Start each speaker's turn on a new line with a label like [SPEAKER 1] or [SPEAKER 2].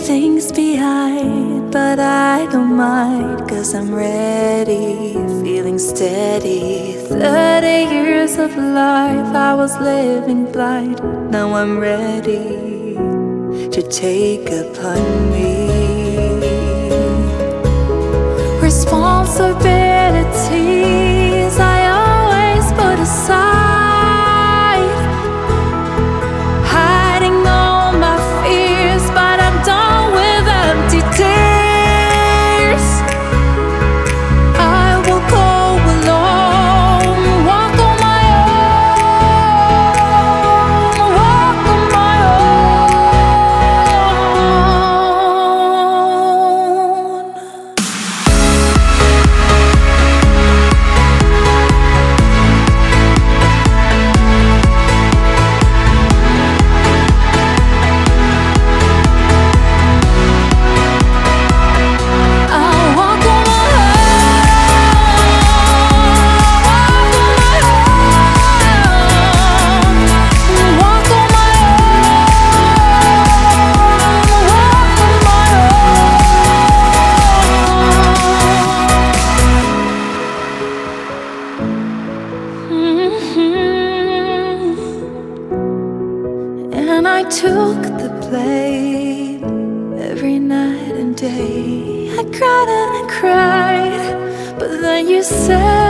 [SPEAKER 1] things behind, but I don't mind, 'cause I'm ready, feeling steady. 30 years of life I was living blind. Now I'm ready to take upon me responsibilities I always put aside, hiding all my fears, but I'm done with empty tears. I will go alone, walk on my own, walk on my own. And I took the blame every night and day. I cried and I cried, but then you said